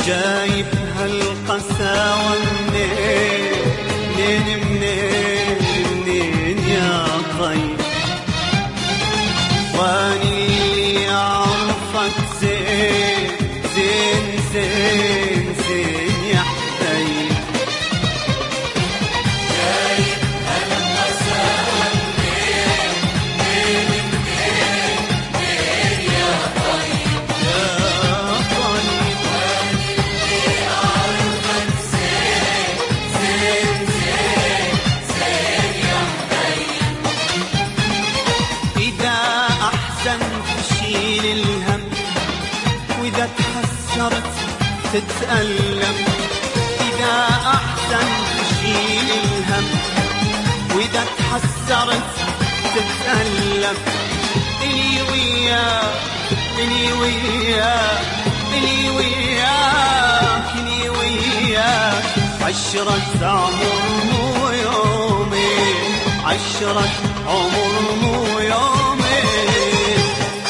جايب هالقساوة منين منين يا طيب، واني اللي اعرفك زين زين زين زين يا حبيب. جايب هالقساوة منين يا طيب، يا طيب واني اللي اعرفك زين زين زين زين يا حبيب. إذا أحسنت شيل الهم، وإذا تحسرت تتألم. إذا أحسنت شيل الهم، وإذا تحسرت تتألم. إلي وياك إلي وياك إلي وياك إلي وياك، عشرة عمر مو يومين، عشرة عمر مو يومين.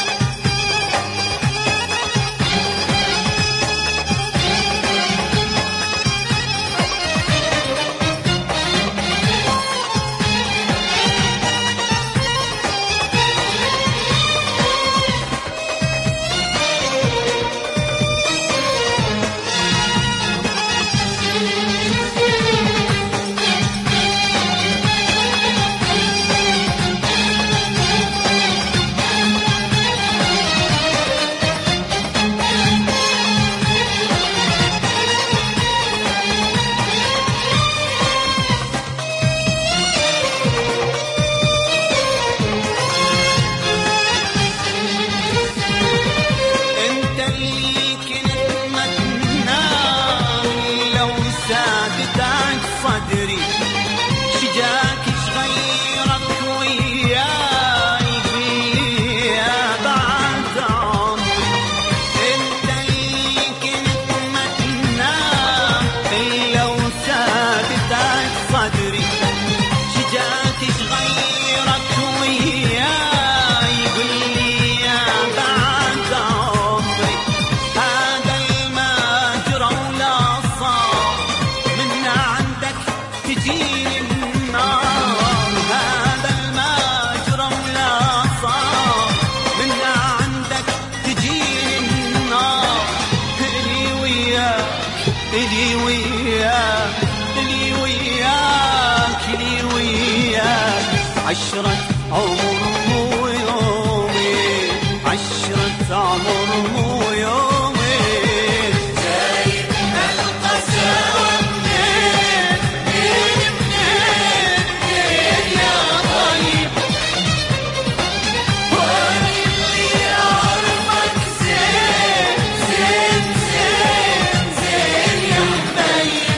انت اللي كنت متناوي لو ساكتك صدري، شجاك شغيرك وياي فيا بعد عمري. انت اللي كنت متناوي لو ساكتك صدري، شجاك شغيرك وياي قولي يا بعد عمري. هذا المجرى ولا صار من عندك تجيني النار، هذا المجرى ولا صار من عندك تجيني النار. إلي وياك إلي وياك إلي وياك إلي وياك، عشرة عمر مو يومين، عشرة عمر مو يومين. جايب هالقساوة منين يا طيب، واني اللي اعرفك زين زين زين زين يا حبيب.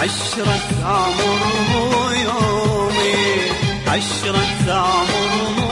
عشرة عمر مو يومين، عشرة عمر مو